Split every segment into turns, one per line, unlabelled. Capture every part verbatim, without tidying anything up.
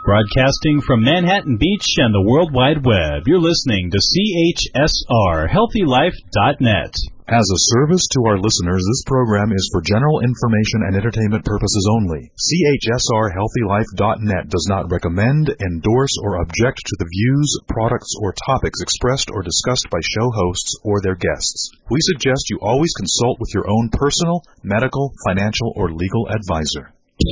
Broadcasting from Manhattan Beach and the World Wide Web, you're listening to C H S R Healthy Life dot net.
As a service to our listeners, this program is for general information and entertainment purposes only. C H S R Healthy Life dot net does not recommend, endorse, or object to the views, products, or topics expressed or discussed by show hosts or their guests. We suggest you always consult with your own personal, medical, financial, or legal advisor.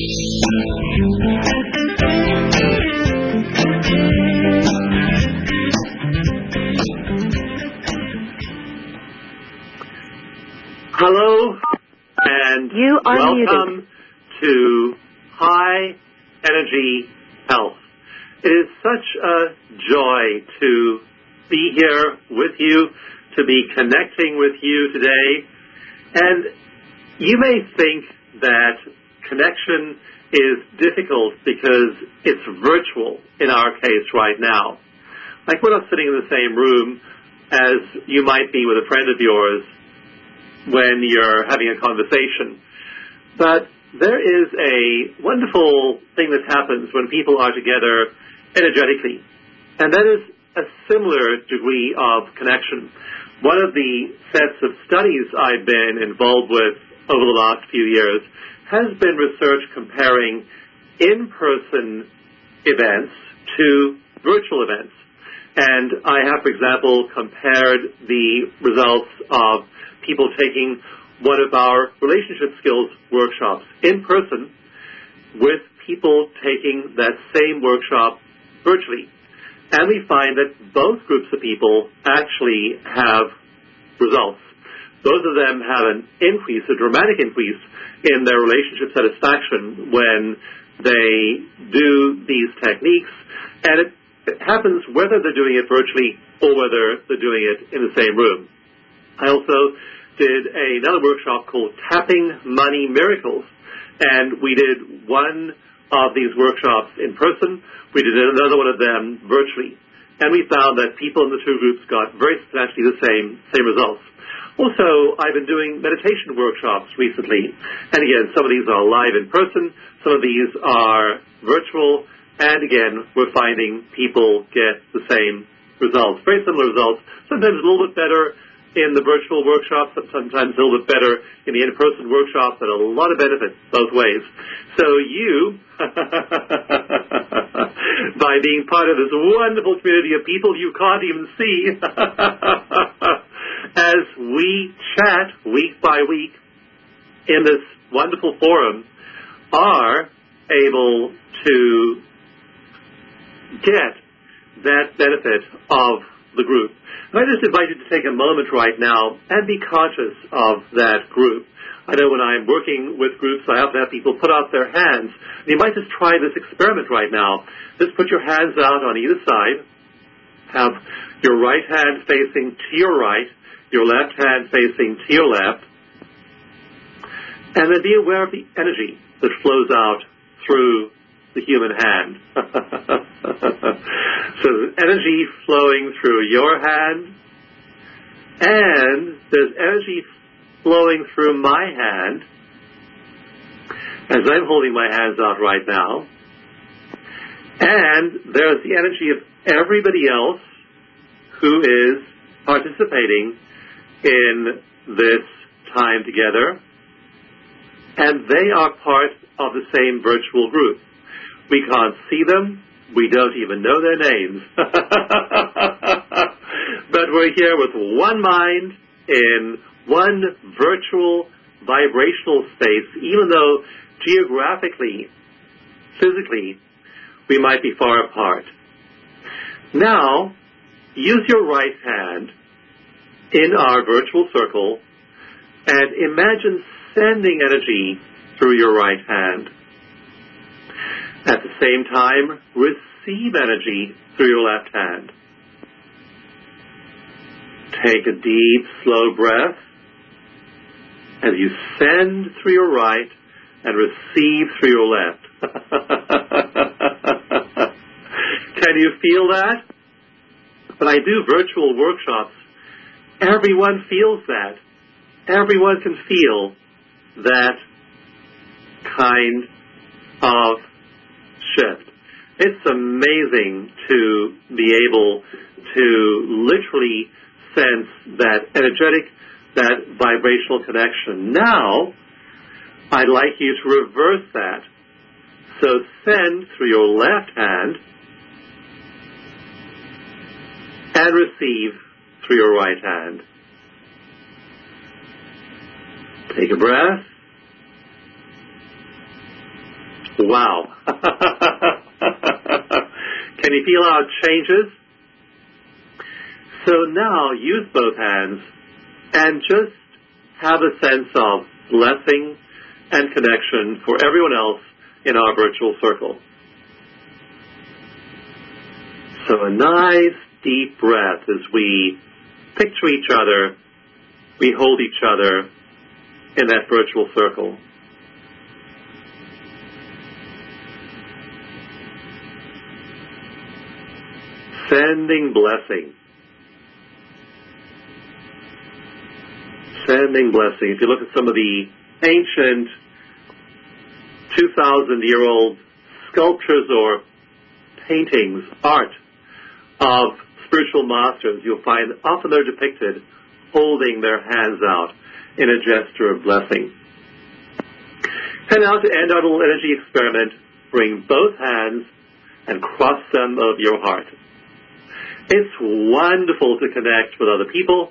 Hello, and
you are
welcome
muted.
to High Energy Health. It is such a joy to be here with you, to be connecting with you today. And you may think that connection is difficult because it's virtual in our case right now. Like we're not sitting in the same room as you might be with a friend of yours when you're having a conversation. But there is a wonderful thing that happens when people are together energetically, and that is a similar degree of connection. One of the sets of studies I've been involved with over the last few years has been research comparing in-person events to virtual events. And I have, for example, compared the results of people taking one of our relationship skills workshops in person with people taking that same workshop virtually. And we find that both groups of people actually have results. Both of them have an increase, a dramatic increase in their relationship satisfaction when they do these techniques. And it, it happens whether they're doing it virtually or whether they're doing it in the same room. I also did another workshop called Tapping Money Miracles, and we did one of these workshops in person. We did another one of them virtually, and we found that people in the two groups got very substantially the same same results. Also, I've been doing meditation workshops recently, and again, some of these are live in person, some of these are virtual, and again, we're finding people get the same results, very similar results, sometimes a little bit better in the virtual workshops, sometimes a little bit better in the in-person workshops, and a lot of benefits both ways. So you, by being part of this wonderful community of people you can't even see, as we chat week by week in this wonderful forum, are able to get that benefit of the group. And I just invite you to take a moment right now and be conscious of that group. I know when I'm working with groups, I often have people put out their hands. And you might just try this experiment right now. Just put your hands out on either side. Have your right hand facing to your right, your left hand facing to your left. And then be aware of the energy that flows out through the human hand. So there's energy flowing through your hand, and there's energy flowing through my hand as I'm holding my hands out right now, and there's the energy of everybody else who is participating in this time together, and they are part of the same virtual group. We can't see them. We don't even know their names. But we're here with one mind in one virtual vibrational space, even though geographically, physically, we might be far apart. Now, use your right hand in our virtual circle and imagine sending energy through your right hand. At the same time, receive energy through your left hand. Take a deep, slow breath as you send through your right and receive through your left. Can you feel that? When I do virtual workshops, everyone feels that. Everyone can feel that kind of shift. It's amazing to be able to literally sense that energetic, that vibrational connection. Now, I'd like you to reverse that. So send through your left hand and receive through your right hand. Take a breath. Wow. Can you feel how it changes? So now use both hands and just have a sense of blessing and connection for everyone else in our virtual circle. So a nice deep breath as we picture each other, we hold each other in that virtual circle. Sending blessing. Sending blessing. If you look at some of the ancient two thousand year old sculptures or paintings, art of spiritual masters, you'll find often they're depicted holding their hands out in a gesture of blessing. And now to end our little energy experiment, bring both hands and cross them over your heart. It's wonderful to connect with other people.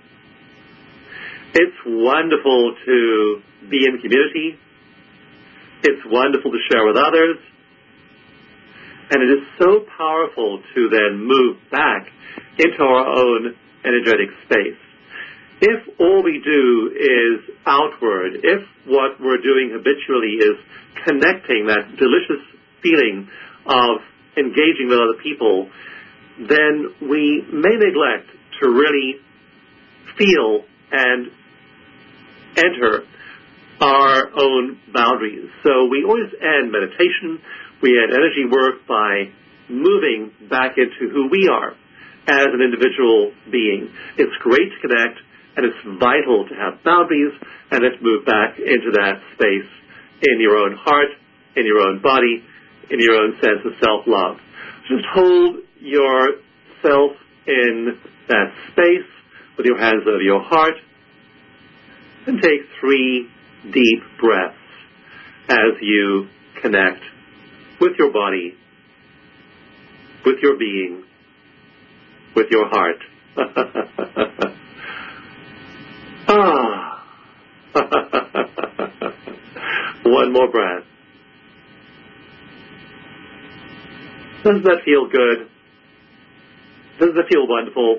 It's wonderful to be in community. It's wonderful to share with others. And it is so powerful to then move back into our own energetic space. If all we do is outward, if what we're doing habitually is connecting, that delicious feeling of engaging with other people, then we may neglect to really feel and enter our own boundaries. So we always end meditation, we end energy work by moving back into who we are as an individual being. It's great to connect, and it's vital to have boundaries, and let's move back into that space in your own heart, in your own body, in your own sense of self-love. Just hold yourself in that space with your hands over your heart and take three deep breaths as you connect with your body, with your being, with your heart. Ah. One more breath. Doesn't that feel good? Doesn't that feel wonderful?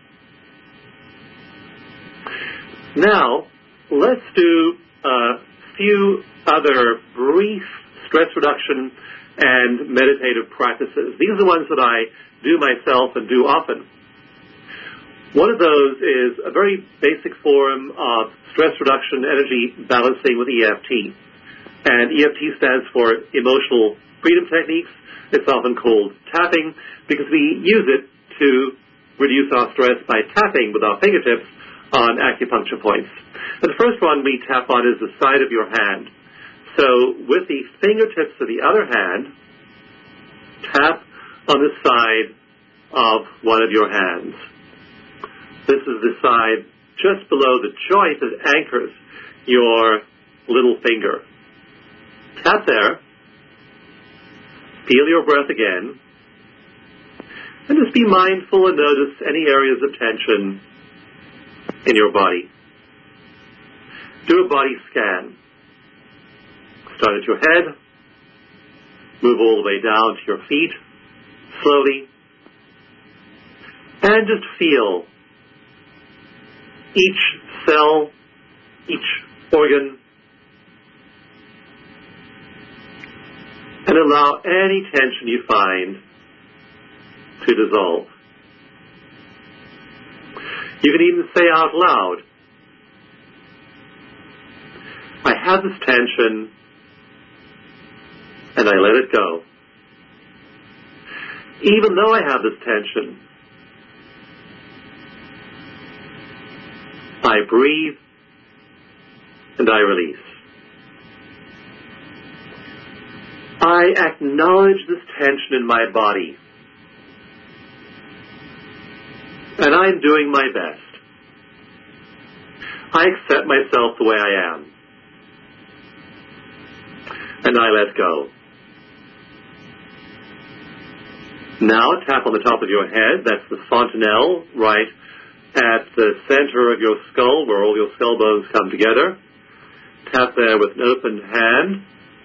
Now, let's do a few other brief stress reduction and meditative practices. These are the ones that I do myself and do often. One of those is a very basic form of stress reduction energy balancing with E F T. And E F T stands for Emotional Freedom Techniques. It's often called tapping because we use it to reduce our stress by tapping with our fingertips on acupuncture points. And the first one we tap on is the side of your hand. So with the fingertips of the other hand, tap on the side of one of your hands. This is the side just below the joint that anchors your little finger. Tap there. Feel your breath again. And just be mindful and notice any areas of tension in your body. Do a body scan. Start at your head. Move all the way down to your feet, slowly. And just feel each cell, each organ, and allow any tension you find to dissolve. You can even say out loud, I have this tension and I let it go. Even though I have this tension, I breathe and I release. I acknowledge this tension in my body. And I'm doing my best. I accept myself the way I am. And I let go. Now tap on the top of your head. That's the fontanelle right at the center of your skull where all your skull bones come together. Tap there with an open hand.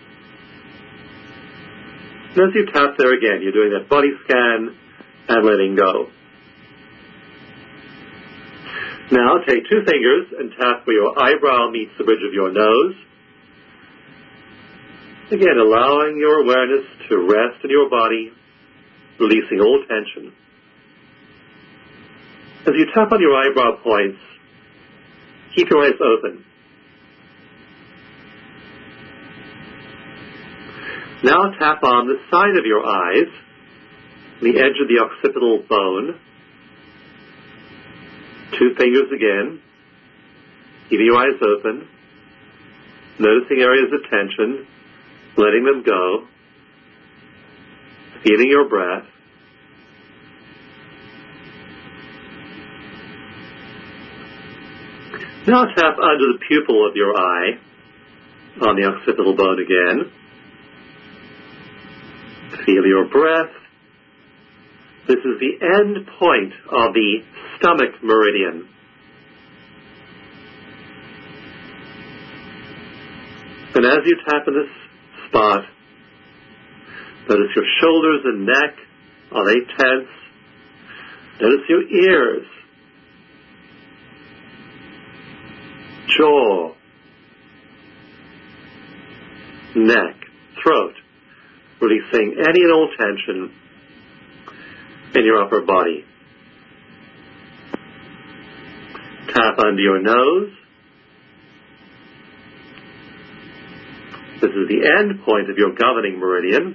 And as you tap there again, you're doing that body scan and letting go. Now take two fingers and tap where your eyebrow meets the bridge of your nose. Again, allowing your awareness to rest in your body, releasing all tension. As you tap on your eyebrow points, keep your eyes open. Now tap on the side of your eyes, the edge of the occipital bone. Two fingers again, keeping your eyes open, noticing areas of tension, letting them go, feeling your breath. Now tap under the pupil of your eye on the occipital bone again. Feel your breath. This is the end point of the stomach meridian. And as you tap in this spot, notice your shoulders and neck. Are they tense? Notice your ears, jaw, neck, throat, releasing any and all tension in your upper body. Tap under your nose. This is the end point of your governing meridian.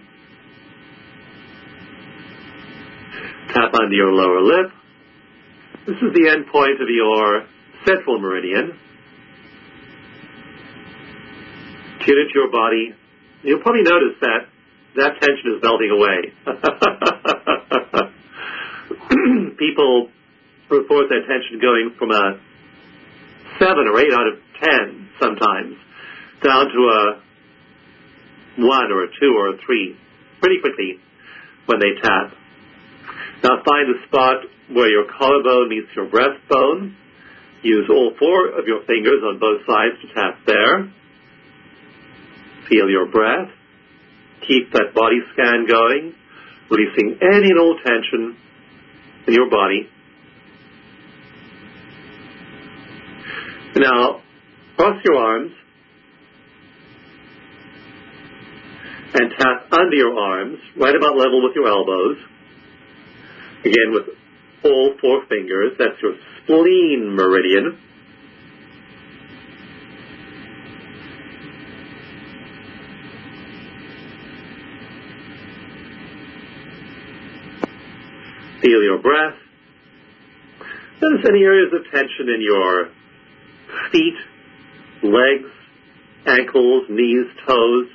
Tap under your lower lip. This is the end point of your central meridian. Tune into your body. You'll probably notice that that tension is melting away. People report that tension going from a seven or eight out of ten sometimes down to a one or a two or a three pretty quickly when they tap. Now find the spot where your collarbone meets your breastbone. Use all four of your fingers on both sides to tap there. Feel your breath. Keep that body scan going, releasing any and all tension in your body. Now, cross your arms and tap under your arms, right about level with your elbows. Again, with all four fingers. That's your spleen meridian. Feel your breath. Notice any areas of tension in your feet, legs, ankles, knees, toes.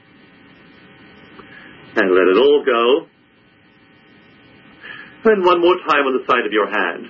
And let it all go. And one more time on the side of your hand.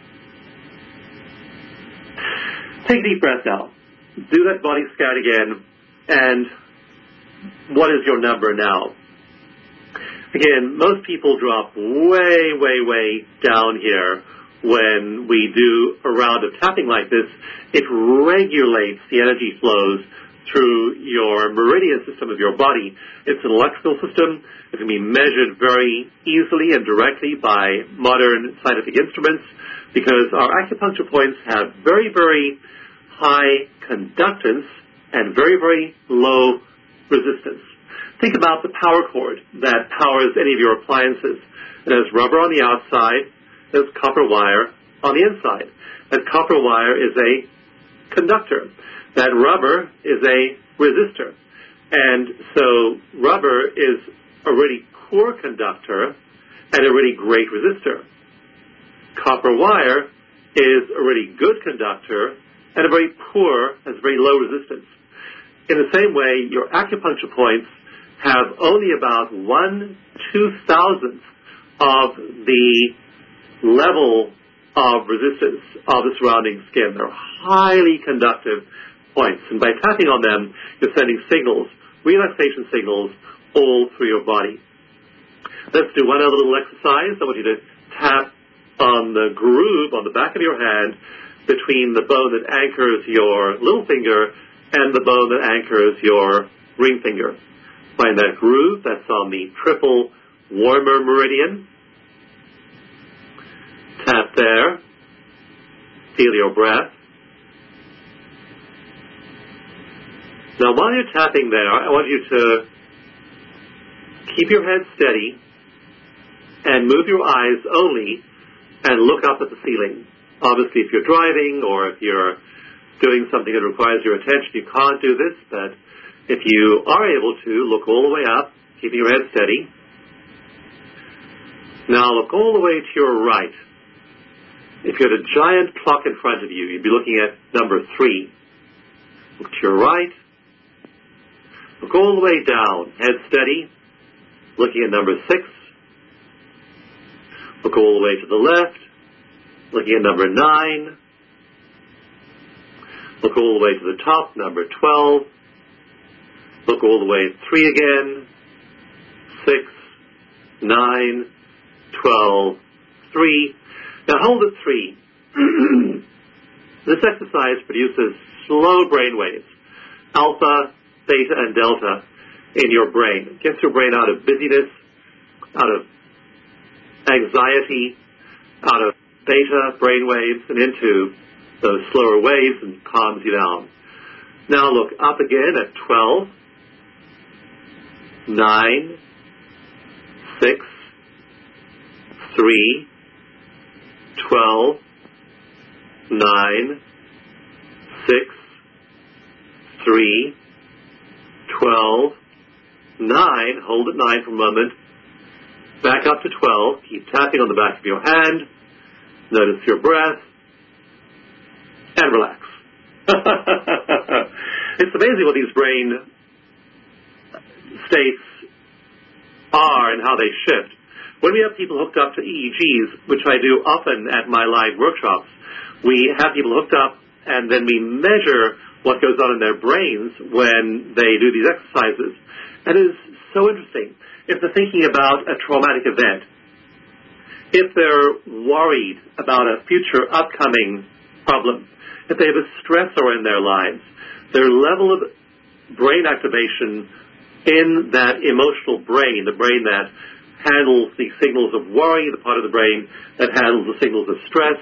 Take a deep breath now. Do that body scan again. And what is your number now? Again, most people drop way, way, way down here when we do a round of tapping like this. It regulates the energy flows through your meridian system of your body. It's an electrical system. It can be measured very easily and directly by modern scientific instruments because our acupuncture points have very, very high conductance and very, very low resistance. Think about the power cord that powers any of your appliances. There's rubber on the outside. There's copper wire on the inside. That copper wire is a conductor. That rubber is a resistor. And so rubber is a really poor conductor and a really great resistor. Copper wire is a really good conductor and a very poor, has very low resistance. In the same way, your acupuncture points have only about one two-thousandth of the level of resistance of the surrounding skin. They're highly conductive points, and by tapping on them, you're sending signals, relaxation signals, all through your body. Let's do one other little exercise. I want you to tap on the groove on the back of your hand between the bone that anchors your little finger and the bone that anchors your ring finger. Find that groove. That's on the triple warmer meridian. Tap there. Feel your breath. Now, while you're tapping there, I want you to keep your head steady and move your eyes only and look up at the ceiling. Obviously, if you're driving or if you're doing something that requires your attention, you can't do this, but if you are able to, look all the way up, keeping your head steady. Now, look all the way to your right. If you had a giant clock in front of you, you'd be looking at number three. Look to your right. Look all the way down, head steady, looking at number six. Look all the way to the left, looking at number nine. Look all the way to the top, number twelve. Look all the way at three again. Six, nine, twelve, three. Now hold at three. This exercise produces slow brain waves, alpha, theta, and delta in your brain. It gets your brain out of busyness, out of anxiety, out of theta brain waves and into those slower waves and calms you down. Now look up again at twelve, nine, six, three, twelve, nine, six, three, twelve, nine. Hold at nine for a moment. Back up to twelve. Keep tapping on the back of your hand. Notice your breath. And relax. It's amazing what these brain states are and how they shift. When we have people hooked up to E E Gs, which I do often at my live workshops, we have people hooked up and then we measure what goes on in their brains when they do these exercises. And it is so interesting. If they're thinking about a traumatic event, if they're worried about a future upcoming problem, if they have a stressor in their lives, their level of brain activation in that emotional brain, the brain that handles the signals of worry, the part of the brain that handles the signals of stress,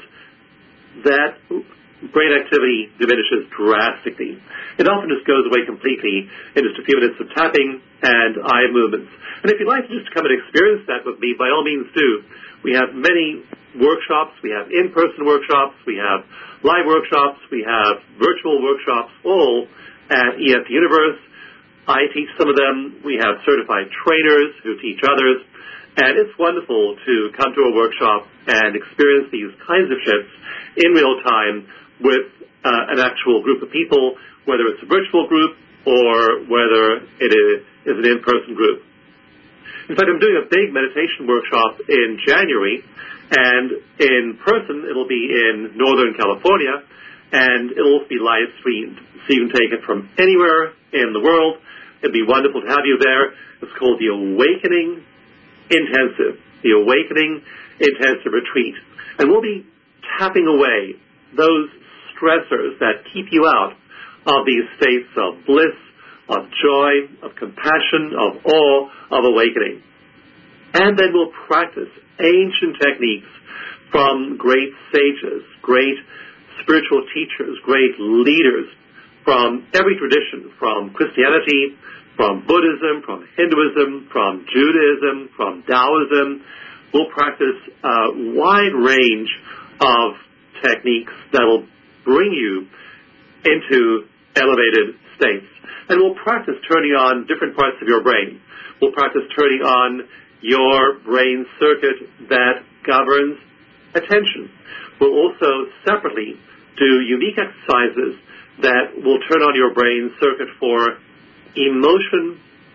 that brain activity diminishes drastically. It often just goes away completely in just a few minutes of tapping and eye movements. And if you'd like to just come and experience that with me, by all means do. We have many workshops. We have in-person workshops. We have live workshops. We have virtual workshops, all at E F Universe. I teach some of them. We have certified trainers who teach others. And it's wonderful to come to a workshop and experience these kinds of shifts in real time with uh, an actual group of people, whether it's a virtual group or whether it is, is an in-person group. In fact, I'm doing a big meditation workshop in January, and in person it'll be in Northern California, and it'll also be live streamed, so you can take it from anywhere in the world. It'd be wonderful to have you there. It's called the Awakening Intensive, the Awakening Intensive Retreat. And we'll be tapping away those stressors that keep you out of these states of bliss, of joy, of compassion, of awe, of awakening. And then we'll practice ancient techniques from great sages, great spiritual teachers, great leaders from every tradition, from Christianity, from Buddhism, from Hinduism, from Judaism, from Taoism. We'll practice a wide range of techniques that will bring you into elevated states. And we'll practice turning on different parts of your brain. We'll practice turning on your brain circuit that governs attention. We'll also separately do unique exercises that will turn on your brain circuit for emotion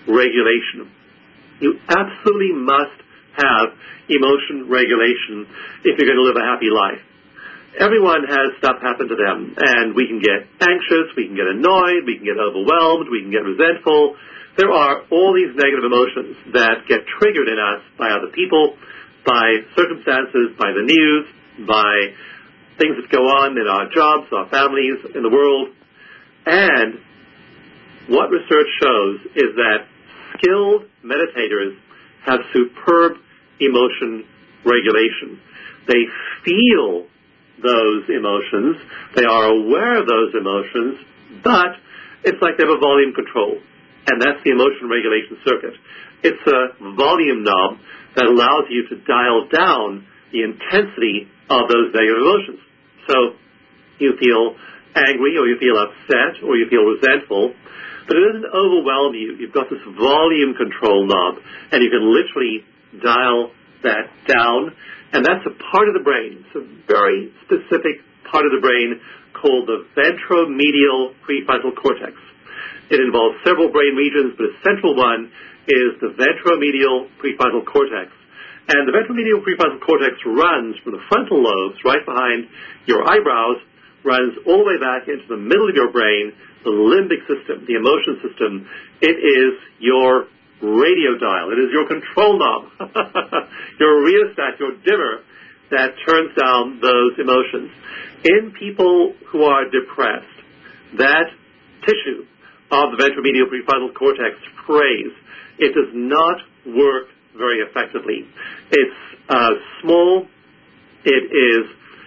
regulation. You absolutely must have emotion regulation if you're going to live a happy life. Everyone has stuff happen to them, and we can get anxious, we can get annoyed, we can get overwhelmed, we can get resentful. There are all these negative emotions that get triggered in us by other people, by circumstances, by the news, by things that go on in our jobs, our families, in the world. And what research shows is that skilled meditators have superb emotion regulation. They feel those emotions, they are aware of those emotions, but it's like they have a volume control, and that's the emotion regulation circuit. It's a volume knob that allows you to dial down the intensity of those negative emotions. So you feel angry, or you feel upset, or you feel resentful, but it doesn't overwhelm you. You've got this volume control knob, and you can literally dial that down. And that's a part of the brain, it's a very specific part of the brain called the ventromedial prefrontal cortex. It involves several brain regions, but a central one is the ventromedial prefrontal cortex. And the ventromedial prefrontal cortex runs from the frontal lobes, right behind your eyebrows, runs all the way back into the middle of your brain, the limbic system, the emotion system. It is your radio dial. It is your control knob, your rheostat, your dimmer that turns down those emotions. In people who are depressed, that tissue of the ventromedial prefrontal cortex frays. It does not work very effectively. It's uh, small. It is.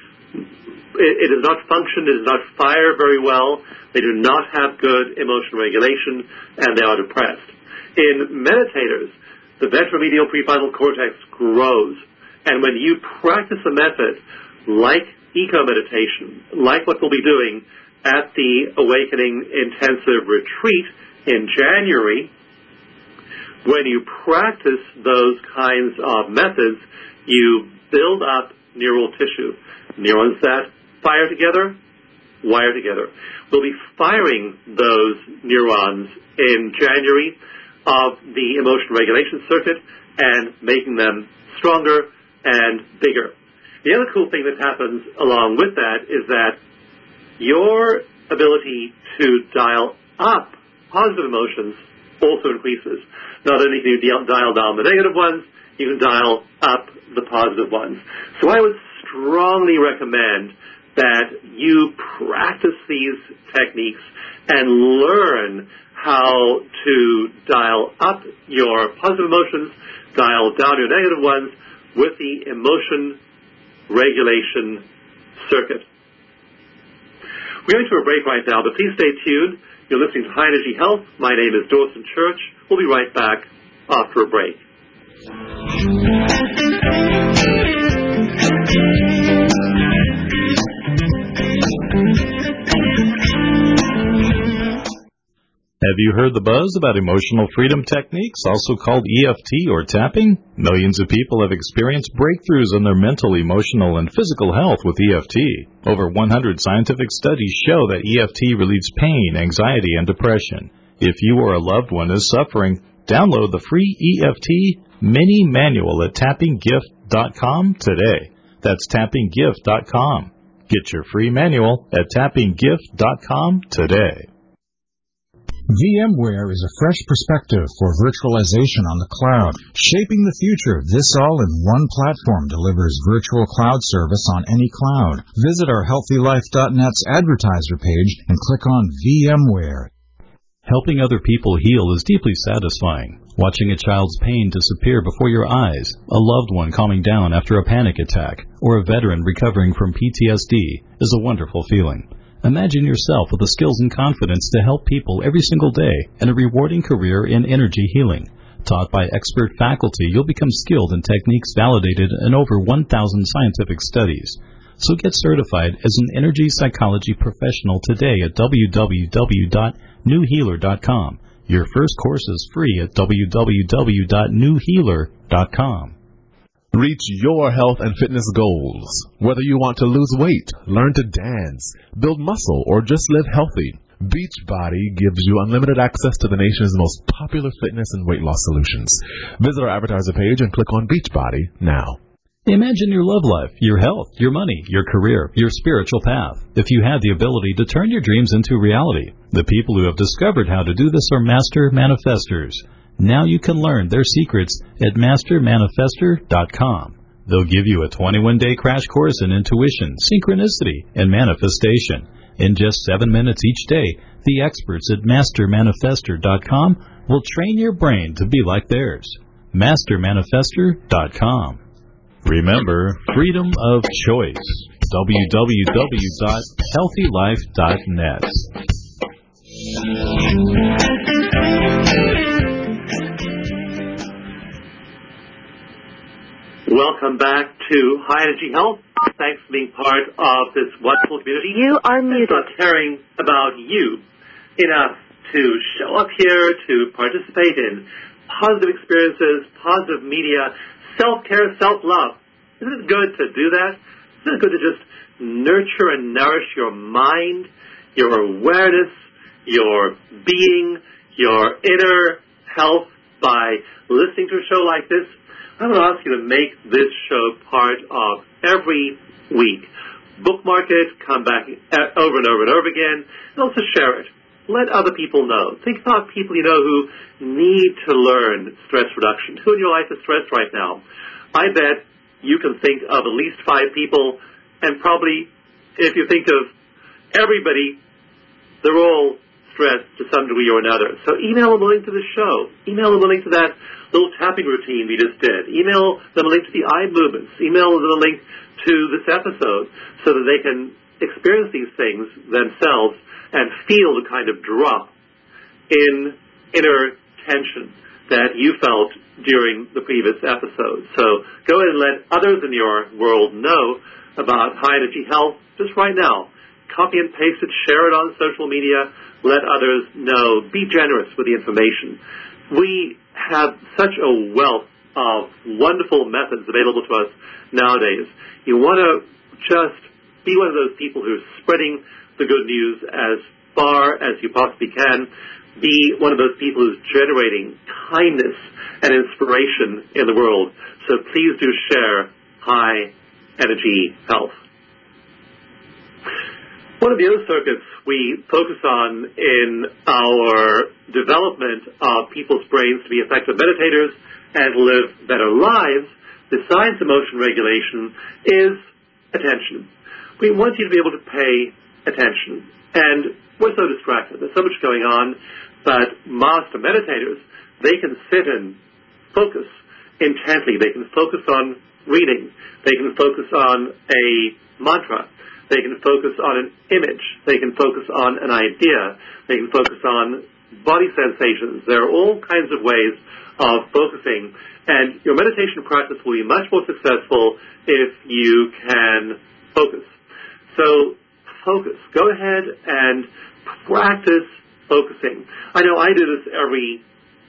It, it does not function. It does not fire very well. They do not have good emotion regulation, and they are depressed. In meditators, the ventromedial prefrontal cortex grows. And when you practice a method like eco-meditation, like what we'll be doing at the Awakening Intensive Retreat in January, when you practice those kinds of methods, you build up neural tissue. Neurons that fire together, wire together. We'll be firing those neurons in January of the emotion regulation circuit and making them stronger and bigger. The other cool thing that happens along with that is that your ability to dial up positive emotions also increases. Not only can you dial down the negative ones, you can dial up the positive ones. So I would strongly recommend that you practice these techniques and learn how to dial up your positive emotions, dial down your negative ones with the emotion regulation circuit. We're going to a break right now, but please stay tuned. You're listening to High Energy Health. My name is Dawson Church. We'll be right back after a break.
Have you heard the buzz about emotional freedom techniques, also called E F T or tapping? Millions of people have experienced breakthroughs in their mental, emotional, and physical health with E F T. Over one hundred scientific studies show that E F T relieves pain, anxiety, and depression. If you or a loved one is suffering, download the free E F T mini manual at tapping gift dot com today. That's tapping gift dot com. Get your free manual at tapping gift dot com today.
VMware is a fresh perspective for virtualization on the cloud. Shaping the future, this all-in-one platform delivers virtual cloud service on any cloud. Visit our healthy life dot net's advertiser page and click on VMware.
Helping other people heal is deeply satisfying. Watching a child's pain disappear before your eyes, a loved one calming down after a panic attack, or a veteran recovering from P T S D is a wonderful feeling. Imagine yourself with the skills and confidence to help people every single day and a rewarding career in energy healing. Taught by expert faculty, you'll become skilled in techniques validated in over one thousand scientific studies. So get certified as an energy psychology professional today at w w w dot new healer dot com. Your first course is free at w w w dot new healer dot com.
Reach your health and fitness goals. Whether you want to lose weight, learn to dance, build muscle, or just live healthy, Beachbody gives you unlimited access to the nation's most popular fitness and weight loss solutions. Visit our advertiser page and click on Beachbody now.
Imagine your love life, your health, your money, your career, your spiritual path. If you had the ability to turn your dreams into reality, the people who have discovered how to do this are master manifestors. Now you can learn their secrets at master manifestor dot com. They'll give you a twenty-one day crash course in intuition, synchronicity, and manifestation. In just seven minutes each day, the experts at master manifestor dot com will train your brain to be like theirs. master manifestor dot com. Remember, freedom of choice. w w w dot healthy life dot net.
Welcome back to High Energy Health. Thanks for being part of this wonderful community.
You are muted.
It's about caring about you enough to show up here, to participate in positive experiences, positive media, self-care, self-love. Isn't it good to do that? Isn't it good to just nurture and nourish your mind, your awareness, your being, your inner health by listening to a show like this? I'm going to ask you to make this show part of every week. Bookmark it, come back over and over and over again, and also share it. Let other people know. Think about people you know who need to learn stress reduction. Who in your life is stressed right now? I bet you can think of at least five people, and probably if you think of everybody, they're all stressed to some degree or another. So email them a link to the show. Email them a link to that little tapping routine we just did. Email them a link to the eye movements. Email them a link to this episode so that they can experience these things themselves and feel the kind of drop in inner tension that you felt during the previous episode. So go ahead and let others in your world know about High Energy Health just right now. Copy and paste it, share it on social media, let others know. Be generous with the information. We have such a wealth of wonderful methods available to us nowadays. You want to just be one of those people who are spreading the good news as far as you possibly can. Be one of those people who's generating kindness and inspiration in the world. So please do share High Energy Health. One of the other circuits we focus on in our development of people's brains to be effective meditators and live better lives, besides emotion regulation, is attention. We want you to be able to pay attention. And we're so distracted. There's so much going on. But master meditators, they can sit and focus intently. They can focus on reading. They can focus on a mantra. They can focus on an image. They can focus on an idea. They can focus on body sensations. There are all kinds of ways of focusing. And your meditation practice will be much more successful if you can focus. So focus. Go ahead and practice focusing. I know I do this every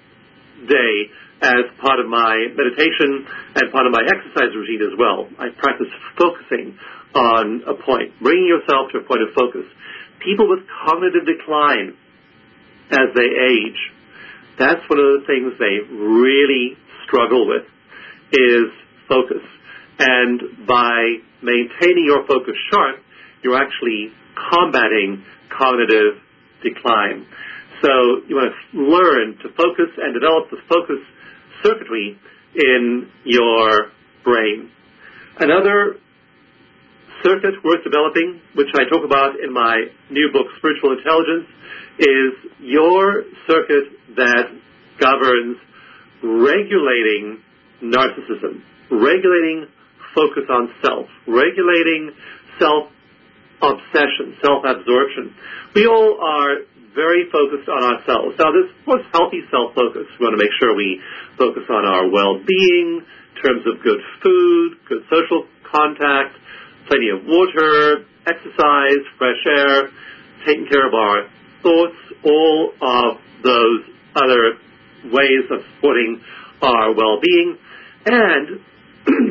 day as part of my meditation and part of my exercise routine as well. I practice focusing on a point, bringing yourself to a point of focus. People with cognitive decline as they age, that's one of the things they really struggle with, is focus. And by maintaining your focus sharp, you're actually combating cognitive decline. So you want to learn to focus and develop the focus circuitry in your brain. Another circuit worth developing, which I talk about in my new book, Spiritual Intelligence, is your circuit that governs regulating narcissism, regulating focus on self, regulating self-obsession, self-absorption. We all are very focused on ourselves. Now, this was healthy self-focus. We want to make sure we focus on our well-being in terms of good food, good social contact, plenty of water, exercise, fresh air, taking care of our thoughts, all of those other ways of supporting our well-being. And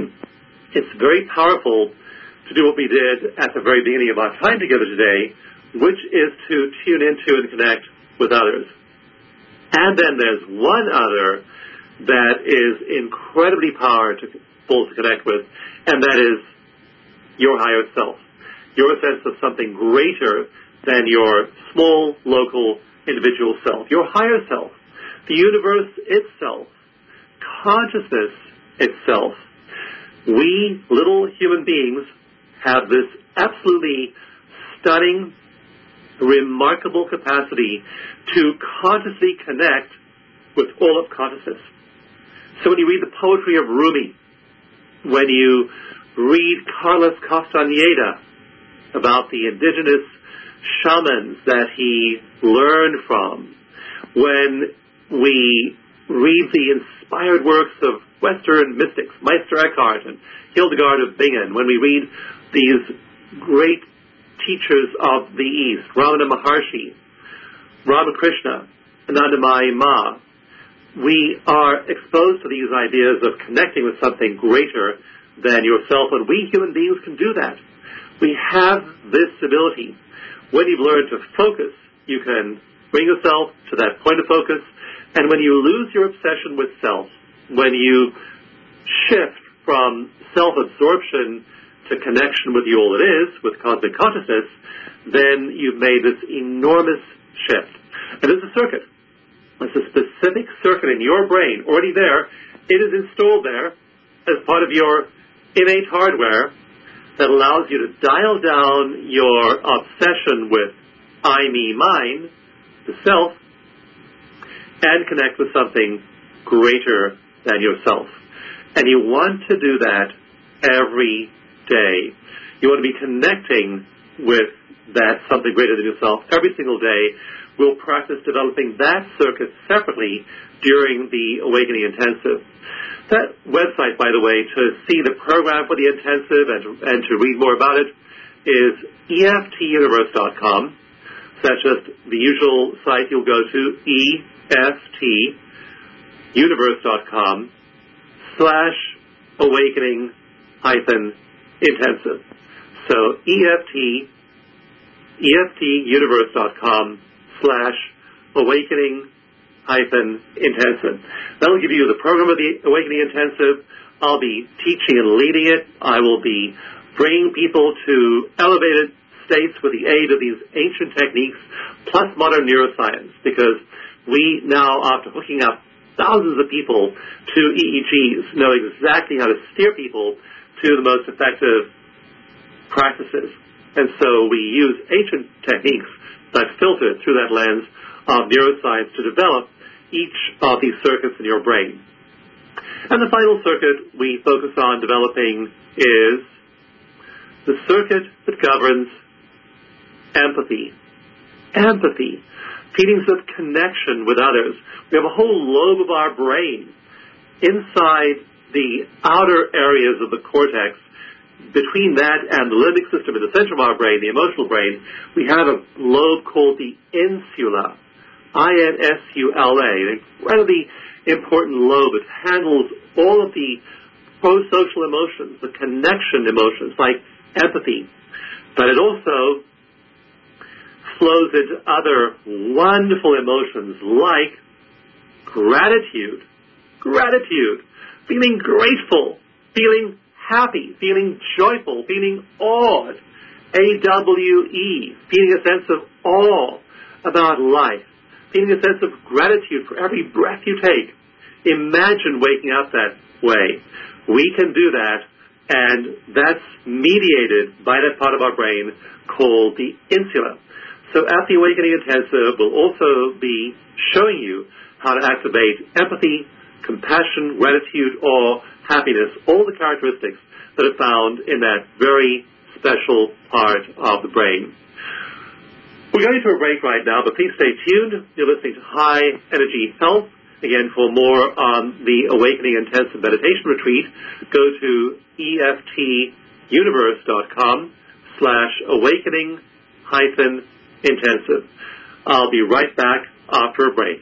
it's very powerful to do what we did at the very beginning of our time together today, which is to tune into and connect with others. And then there's one other that is incredibly powerful to connect with, and that is your higher self, your sense of something greater than your small, local, individual self, your higher self, the universe itself, consciousness itself. We, little human beings, have this absolutely stunning, remarkable capacity to consciously connect with all of consciousness. So when you read the poetry of Rumi, when you read Carlos Castaneda about the indigenous shamans that he learned from, when we read the inspired works of Western mystics, Meister Eckhart and Hildegard of Bingen, when we read these great teachers of the East, Ramana Maharshi, Ramakrishna, Anandamayi Ma, we are exposed to these ideas of connecting with something greater than yourself, and we human beings can do that. We have this ability. When you've learned to focus, you can bring yourself to that point of focus, and when you lose your obsession with self, when you shift from self-absorption to connection with the all that is, with cosmic consciousness, then you've made this enormous shift. And it's a circuit. It's a specific circuit in your brain, already there. It is installed there as part of your innate hardware that allows you to dial down your obsession with I, me, mine, the self, and connect with something greater than yourself. And you want to do that every day. You want to be connecting with that something greater than yourself every single day. We'll practice developing that circuit separately during the Awakening Intensive. That website, by the way, to see the program for the intensive and to, and to read more about it is E F T universe dot com. So that's just the usual site you'll go to, E F T universe dot com slash awakening hyphen intensive. So E F T, E F T universe dot com slash awakening hyphen intensive. That'll give you the program of the Awakening Intensive. I'll be teaching and leading it. I will be bringing people to elevated states with the aid of these ancient techniques plus modern neuroscience, because we now, after hooking up thousands of people to E E Gs, know exactly how to steer people to the most effective practices. And so we use ancient techniques that filter through that lens of neuroscience to develop each of these circuits in your brain. And the final circuit we focus on developing is the circuit that governs empathy. Empathy. Feelings of connection with others. We have a whole lobe of our brain inside the outer areas of the cortex. Between that and the limbic system in the center of our brain, the emotional brain, we have a lobe called the insula, I N S U L A, an incredibly important lobe. It handles all of the pro-social emotions, the connection emotions, like empathy. But it also flows into other wonderful emotions like gratitude, gratitude, feeling grateful, feeling happy, feeling joyful, feeling awed, A W E, feeling a sense of awe about life, feeling a sense of gratitude for every breath you take. Imagine waking up that way. We can do that, and that's mediated by that part of our brain called the insula. So at the Awakening Intensive, we'll also be showing you how to activate empathy, compassion, gratitude, awe, happiness, all the characteristics that are found in that very special part of the brain. We're going to a break right now, but please stay tuned. You're listening to High Energy Health. Again, for more on the Awakening Intensive Meditation Retreat, go to E F T universe dot com slash awakening hyphen intensive. I'll be right back after a break.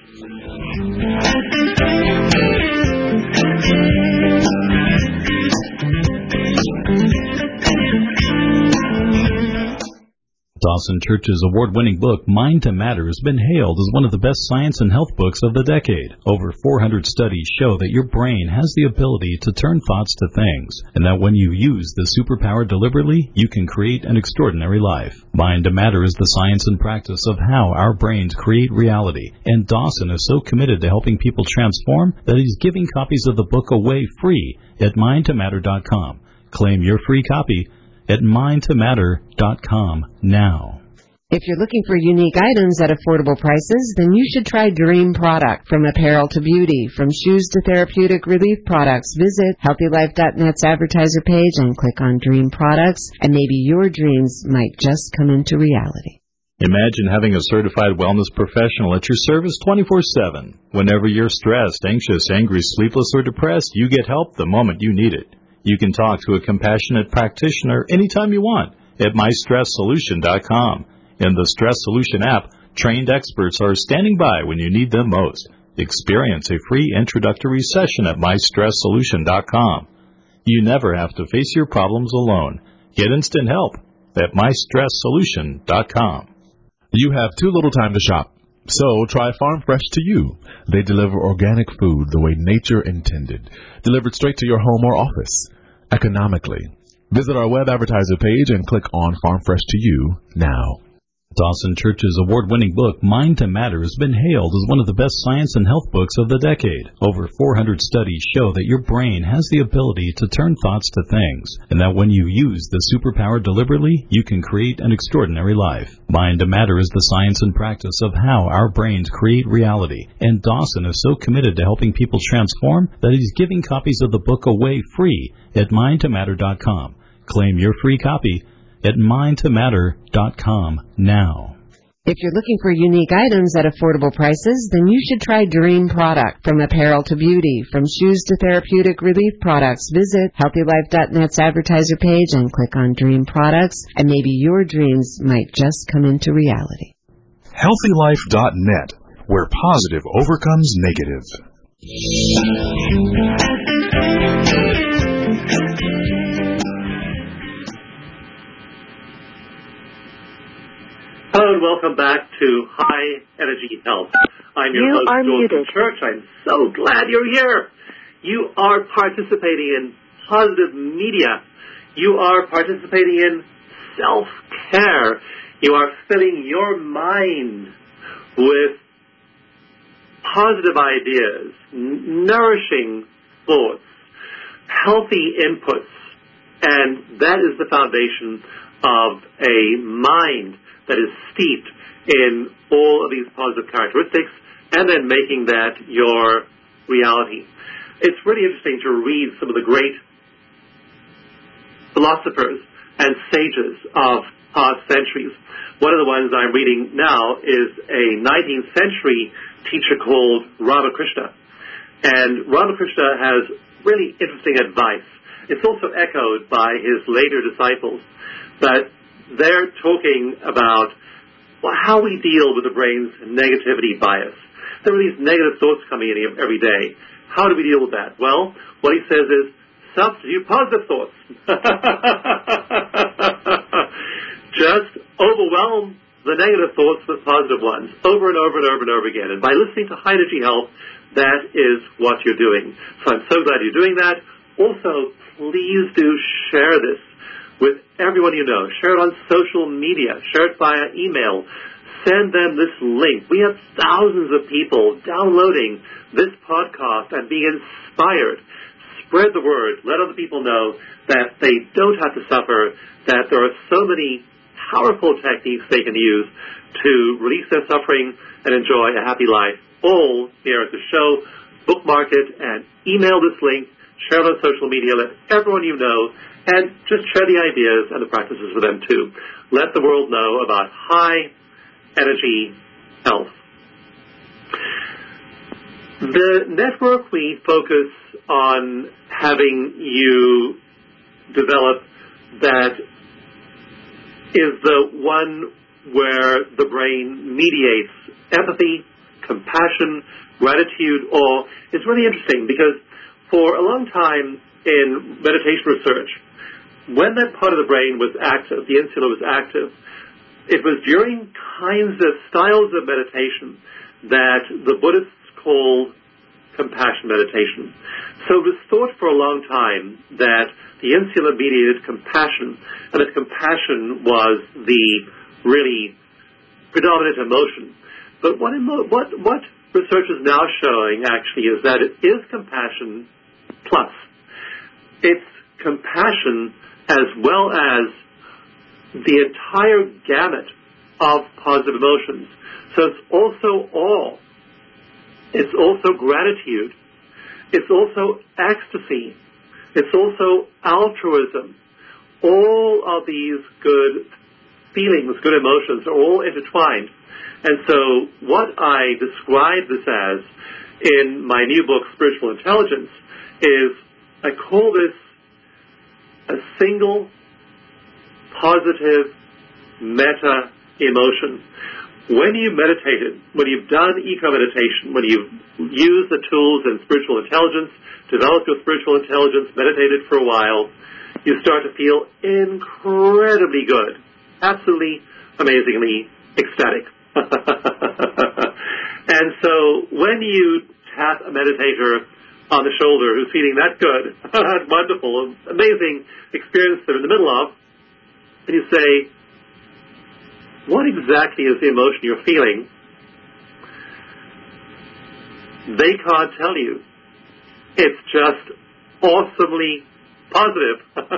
Dawson Church's award-winning book, Mind to Matter, has been hailed as one of the best science and health books of the decade. Over four hundred studies show that your brain has the ability to turn thoughts to things, and that when you use the superpower deliberately, you can create an extraordinary life. Mind to Matter is the science and practice of how our brains create reality, and Dawson is so committed to helping people transform that he's giving copies of the book away free at mind to matter dot com. Claim your free copy at mind to matter dot com now.
If you're looking for unique items at affordable prices, then you should try Dream Product. From apparel to beauty, from shoes to therapeutic relief products, visit healthy life dot net's advertiser page and click on Dream Products, and maybe your dreams might just come into reality.
Imagine having a certified wellness professional at your service twenty-four seven. Whenever you're stressed, anxious, angry, sleepless, or depressed, you get help the moment you need it. You can talk to a compassionate practitioner anytime you want at my stress solution dot com. In the Stress Solution app, trained experts are standing by when you need them most. Experience a free introductory session at my stress solution dot com. You never have to face your problems alone. Get instant help at my stress solution dot com.
You have too little time to shop, so try Farm Fresh to You. They deliver organic food the way nature intended, delivered straight to your home or office, economically. Visit our web advertiser page and click on Farm Fresh to You now.
Dawson Church's award-winning book, Mind to Matter, has been hailed as one of the best science and health books of the decade. Over four hundred studies show that your brain has the ability to turn thoughts to things, and that when you use the superpower deliberately, you can create an extraordinary life. Mind to Matter is the science and practice of how our brains create reality, and Dawson is so committed to helping people transform that he's giving copies of the book away free at mind to matter dot com. Claim your free copy at mind to matter dot com now.
If you're looking for unique items at affordable prices, then you should try Dream Product. From apparel to beauty, from shoes to therapeutic relief products, visit healthy life dot net's advertiser page and click on Dream Products, and maybe your dreams might just come into reality.
healthy life dot net, where positive overcomes negative.
Hello and welcome back to High Energy Health. I'm your
you
host,
are
Joseph
muted.
Church. I'm so glad you're here. You are participating in positive media. You are participating in self-care. You are filling your mind with positive ideas, n- nourishing thoughts, healthy inputs, and that is the foundation of a mind that is steeped in all of these positive characteristics, and then making that your reality. It's really interesting to read some of the great philosophers and sages of past centuries. One of the ones I'm reading now is a nineteenth century teacher called Ramakrishna. And Ramakrishna has really interesting advice. It's also echoed by his later disciples. But they're talking about well, how we deal with the brain's negativity bias. There are these negative thoughts coming in every day. How do we deal with that? Well, what he says is substitute positive thoughts. Just overwhelm the negative thoughts with positive ones over and over and over and over again. And by listening to High Energy Health, that is what you're doing. So I'm so glad you're doing that. Also, please do share this with everyone you know. Share it on social media. Share it via email. Send them this link. We have thousands of people downloading this podcast and being inspired. Spread the word. Let other people know that they don't have to suffer, that there are so many powerful techniques they can use to release their suffering and enjoy a happy life. All here at the show. Bookmark it and email this link. Share it on social media. Let everyone you know, and just share the ideas and the practices with them too. Let the world know about high energy health. The network we focus on having you develop that is the one where the brain mediates empathy, compassion, gratitude, awe. It's really interesting because for a long time in meditation research, when that part of the brain was active, the insula was active, it was during kinds of styles of meditation that the Buddhists called compassion meditation. So it was thought for a long time that the insula mediated compassion, and that compassion was the really predominant emotion. But what, emo- what, what research is now showing, actually, is that it is compassion plus. It's compassion as well as the entire gamut of positive emotions. So it's also awe. It's also gratitude. It's also ecstasy. It's also altruism. All of these good feelings, good emotions are all intertwined. And so what I describe this as in my new book, Spiritual Intelligence, is I call this a single positive meta emotion. When you meditated, when you've done eco-meditation, when you've used the tools in spiritual intelligence, developed your spiritual intelligence, meditated for a while, you start to feel incredibly good, absolutely amazingly ecstatic. And so when you tap a meditator on the shoulder who's feeling that good, wonderful, amazing experience they're in the middle of, and you say, what exactly is the emotion you're feeling? They can't tell you. It's just awesomely positive.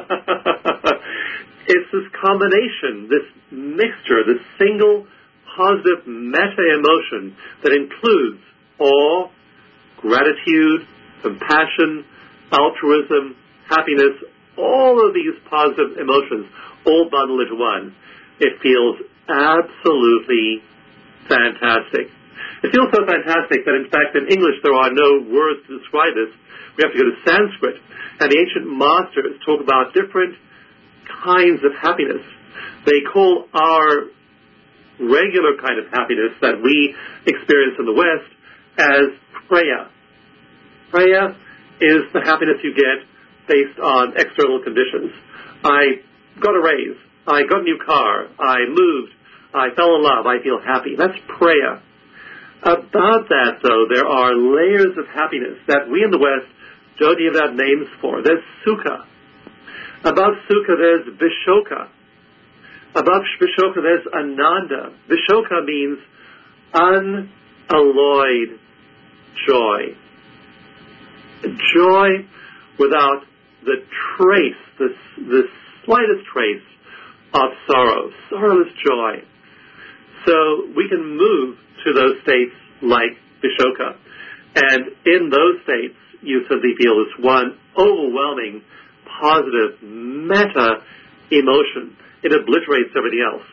It's this combination, this mixture, this single positive meta-emotion that includes awe, gratitude, compassion, altruism, happiness, all of these positive emotions all bundled into one. It feels absolutely fantastic. It feels so fantastic that, in fact, in English there are no words to describe this. We have to go to Sanskrit. And the ancient masters talk about different kinds of happiness. They call our regular kind of happiness that we experience in the West as Preya. Preya is the happiness you get based on external conditions. I got a raise. I got a new car. I moved. I fell in love. I feel happy. That's Preya. About that, though, there are layers of happiness that we in the West don't even have names for. There's Sukha. Above Sukha, there's Vishoka. Above Vishoka, there's Ananda. Vishoka means unalloyed joy. Joy without the trace, the, the slightest trace of sorrow, sorrowless joy. So we can move to those states like Vishoka. And in those states, you simply feel this one overwhelming, positive, meta emotion. It obliterates everything else.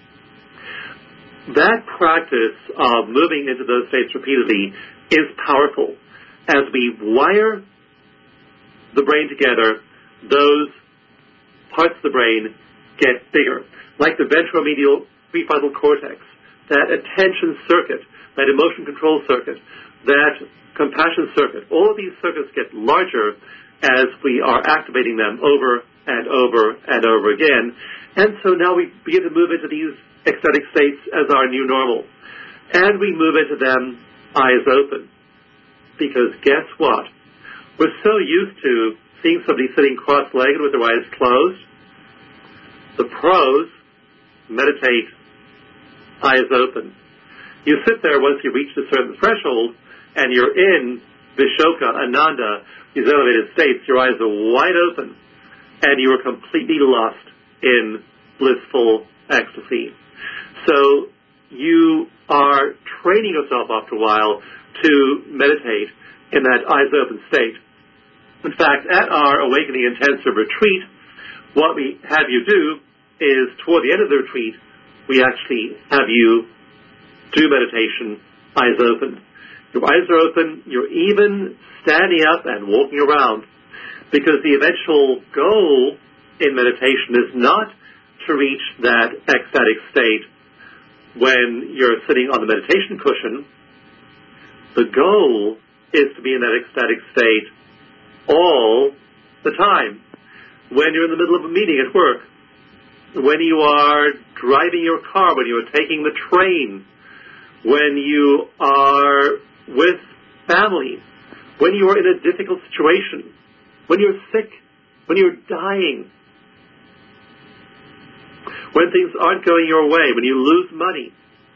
That practice of moving into those states repeatedly is powerful. As we wire the brain together, those parts of the brain get bigger. Like the ventromedial prefrontal cortex, that attention circuit, that emotion control circuit, that compassion circuit, all of these circuits get larger as we are activating them over and over and over again. And so now we begin to move into these ecstatic states as our new normal. And we move into them eyes open. Because guess what? We're so used to seeing somebody sitting cross-legged with their eyes closed. The pros meditate eyes open. You sit there once you reach a certain threshold and you're in Vishoka, Ananda, these elevated states, your eyes are wide open and you are completely lost in blissful ecstasy. So you are training yourself after a while to meditate in that eyes open state. In fact, at our Awakening Intensive Retreat, what we have you do is, toward the end of the retreat, we actually have you do meditation, eyes open. Your eyes are open, you're even standing up and walking around, because the eventual goal in meditation is not to reach that ecstatic state when you're sitting on the meditation cushion. The goal is to be in that ecstatic state all the time. When you're in the middle of a meeting at work, when you are driving your car, when you are taking the train, when you are with family, when you are in a difficult situation, when you're sick, when you're dying, when things aren't going your way, when you lose money,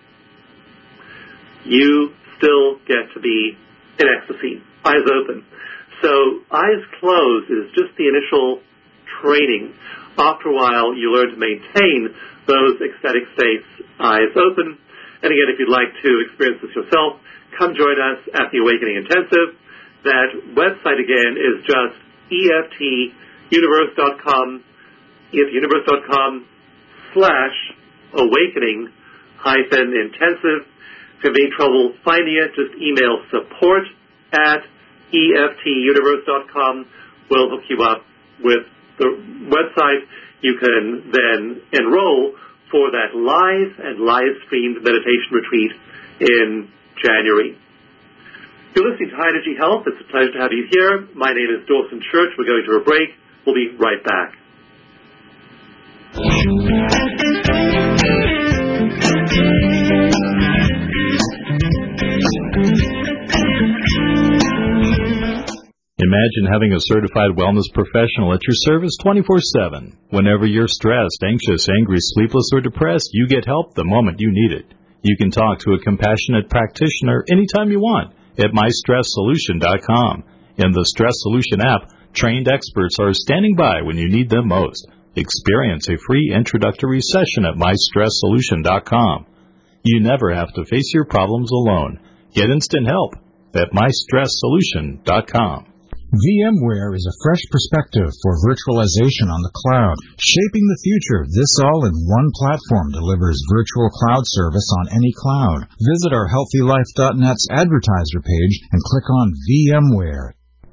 you still get to be in ecstasy, eyes open. So eyes closed is just the initial training. After a while, you learn to maintain those ecstatic states, eyes open. And again, if you'd like to experience this yourself, come join us at the Awakening Intensive. That website again is just E F T universe dot com, E F T universe dot com slash awakening hyphen intensive. If you have any trouble finding it, just email support at E F T universe dot com. We'll hook you up with the website. You can then enroll for that live and live-streamed meditation retreat in January. You're listening to High Energy Health. It's a pleasure to have you here. My name is Dawson Church. We're going to a break. We'll be right back.
Imagine having a certified wellness professional at your service twenty-four seven. Whenever you're stressed, anxious, angry, sleepless, or depressed, you get help the moment you need it. You can talk to a compassionate practitioner anytime you want at my stress solution dot com. In the Stress Solution app, trained experts are standing by when you need them most. Experience a free introductory session at my stress solution dot com. You never have to face your problems alone. Get instant help at my stress solution dot com.
VMware is a fresh perspective for virtualization on the cloud. Shaping the future, this all-in-one platform delivers virtual cloud service on any cloud. Visit our healthy life dot net's advertiser page and click on VMware.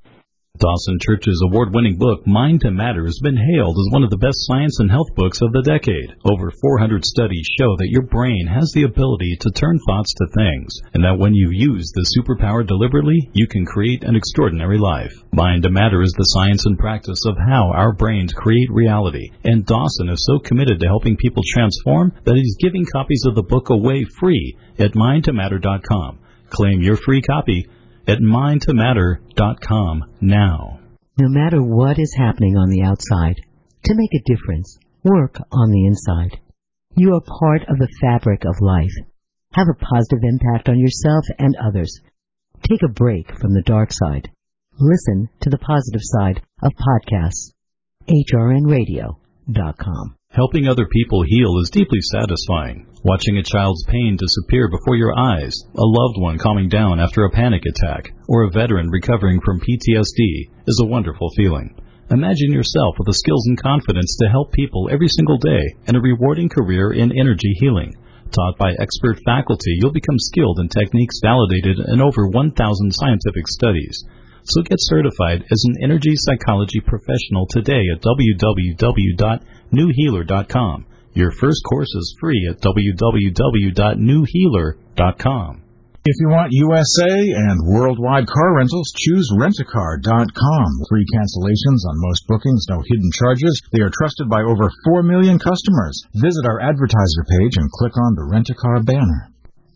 Dawson Church's award-winning book, Mind to Matter, has been hailed as one of the best science and health books of the decade. Over four hundred studies show that your brain has the ability to turn thoughts to things, and that when you use the superpower deliberately, you can create an extraordinary life. Mind to Matter is the science and practice of how our brains create reality, and Dawson is so committed to helping people transform that he's giving copies of the book away free at mind to matter dot com. Claim your free copy at mind to matter dot com now.
No matter what is happening on the outside, to make a difference, work on the inside. You are part of the fabric of life. Have a positive impact on yourself and others. Take a break from the dark side. Listen to the positive side of podcasts. H R N radio dot com.
Helping other people heal is deeply satisfying. Watching a child's pain disappear before your eyes, a loved one calming down after a panic attack, or a veteran recovering from P T S D is a wonderful feeling. Imagine yourself with the skills and confidence to help people every single day and a rewarding career in energy healing. Taught by expert faculty, you'll become skilled in techniques validated in over one thousand scientific studies. So get certified as an energy psychology professional today at w w w dot new healer dot com. Your first course is free at w w w dot new healer dot com.
If you want U S A and worldwide car rentals, choose rent a car dot com. Free cancellations on most bookings, no hidden charges. They are trusted by over four million customers. Visit our advertiser page and click on the Rent-A-Car banner.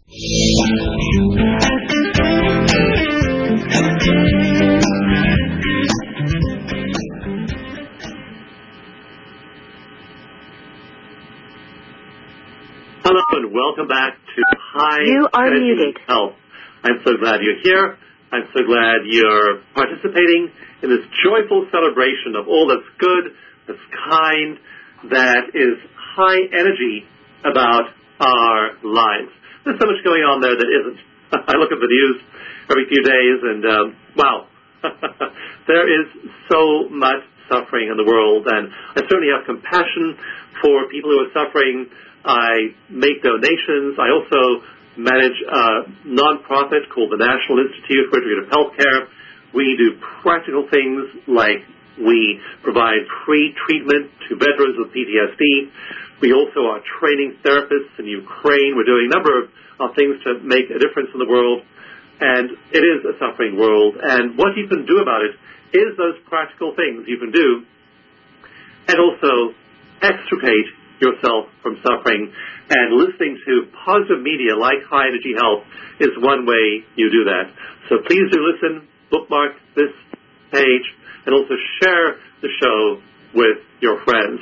Hello and welcome back to High
You are
Energy
muted.
Health. I'm so glad you're here. I'm so glad you're participating in this joyful celebration of all that's good, that's kind, that is high energy about our lives. There's so much going on there that isn't. I look at the news every few days and, um, wow, there is so much suffering in the world, and I certainly have compassion for people who are suffering. I make donations. I also manage a nonprofit called the National Institute for Integrative Healthcare. We do practical things like we provide pre-treatment to veterans with P T S D. We also are training therapists in Ukraine. We're doing a number of, of things to make a difference in the world. And it is a suffering world. And what you can do about it is those practical things you can do and also extricate yourself from suffering. And listening to positive media like High Energy Health is one way you do that. So please do listen, bookmark this page, and also share the show with your friends.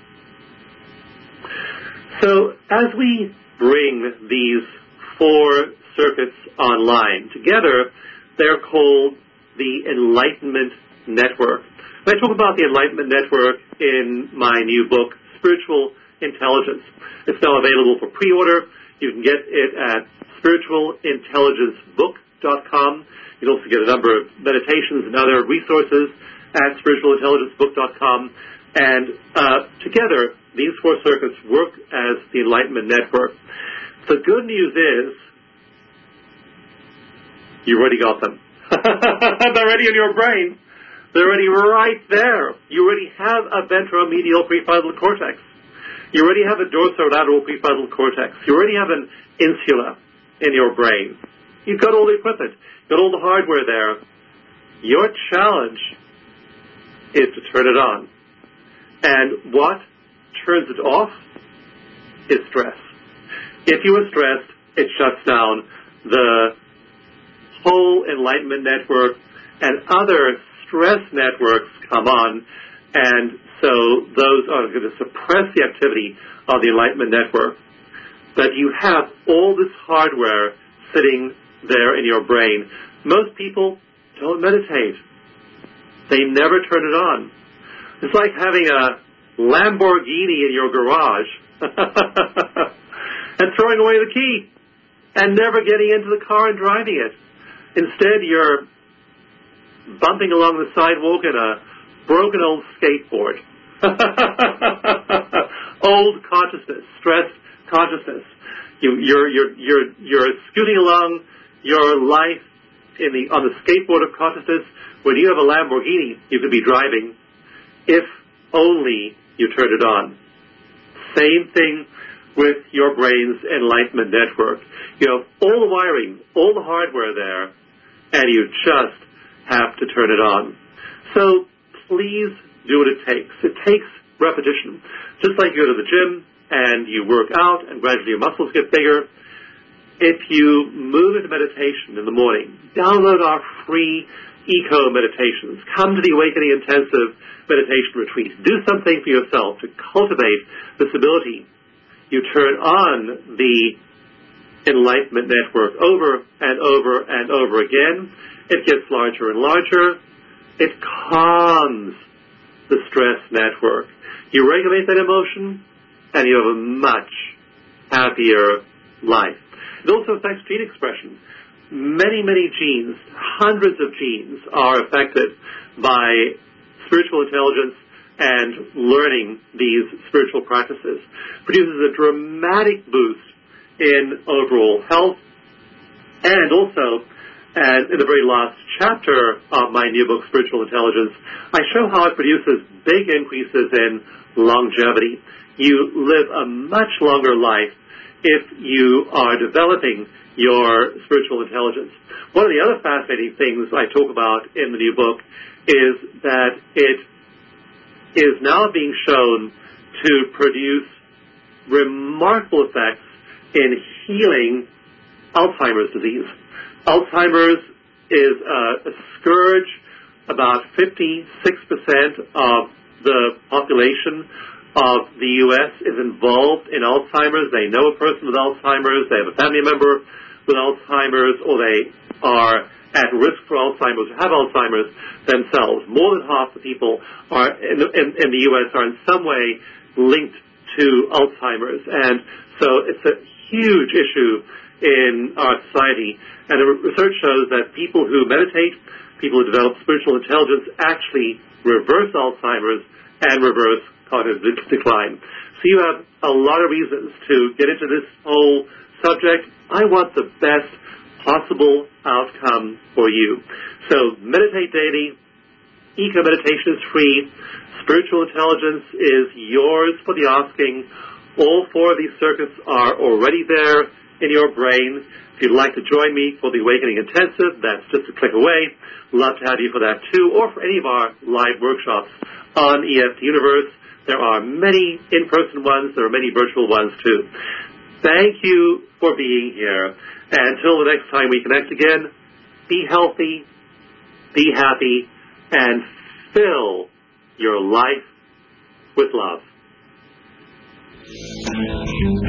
So as we bring these four circuits online together, they're called the Enlightenment Network. I talk about the Enlightenment Network in my new book, Spiritual Intelligence. It's now available for pre-order. You can get it at spiritual intelligence book dot com. You can also get a number of meditations and other resources at spiritual intelligence book dot com. And uh, together, these four circuits work as the Enlightenment Network. The good news is you already got them. They're already in your brain. They're already right there. You already have a ventromedial prefrontal cortex. You already have a dorsolateral prefrontal cortex. You already have an insula in your brain. You've got all the equipment. You've got all the hardware there. Your challenge is to turn it on. And what turns it off is stress. If you are stressed, it shuts down the whole Enlightenment Network, and other stress networks come on, and so those are going to suppress the activity of the Enlightenment Network. But you have all this hardware sitting there in your brain. Most people don't meditate. They never turn it on. It's like having a Lamborghini in your garage and throwing away the key and never getting into the car and driving it. Instead, you're bumping along the sidewalk in a broken old skateboard. Old consciousness, stressed consciousness. You, you're, you're, you're, you're scooting along your life in the, on the skateboard of consciousness. When you have a Lamborghini, you could be driving if only you turn it on. Same thing with your brain's Enlightenment Network. You have all the wiring, all the hardware there, and you just have to turn it on. So please do what it takes. It takes repetition. Just like you go to the gym and you work out and gradually your muscles get bigger, if you move into meditation in the morning, download our free Eco Meditations. Come to the Awakening Intensive Meditation Retreat. Do something for yourself to cultivate this ability. You turn on the Enlightenment Network over and over and over again. It gets larger and larger. It calms the stress network. You regulate that emotion, and you have a much happier life. It also affects gene expression. Many, many genes, hundreds of genes, are affected by spiritual intelligence and learning these spiritual practices. Produces a dramatic boost in overall health. And also, and in the very last chapter of my new book, Spiritual Intelligence, I show how it produces big increases in longevity. You live a much longer life if you are developing your spiritual intelligence. One of the other fascinating things I talk about in the new book is that it is now being shown to produce remarkable effects in healing Alzheimer's disease. Alzheimer's is a, a scourge. About fifty-six percent of the population of the U S is involved in Alzheimer's. They know a person with Alzheimer's, they have a family member with Alzheimer's, or they are at risk for Alzheimer's, or have Alzheimer's themselves. More than half the people are in the, in, in the U S are in some way linked to Alzheimer's. And so it's a huge issue in our society. And the research shows that people who meditate, people who develop spiritual intelligence, actually reverse Alzheimer's and reverse cognitive decline. So you have a lot of reasons to get into this whole subject. I want the best possible outcome for you. So meditate daily. Eco Meditation is free. Spiritual intelligence is yours for the asking. All four of these circuits are already there in your brain. If you'd like to join me for the Awakening Intensive, that's just a click away. Love to have you for that too, or for any of our live workshops on E F T Universe. There are many in-person ones. There are many virtual ones, too. Thank you for being here. And until the next time we connect again, be healthy, be happy, and fill your life with love.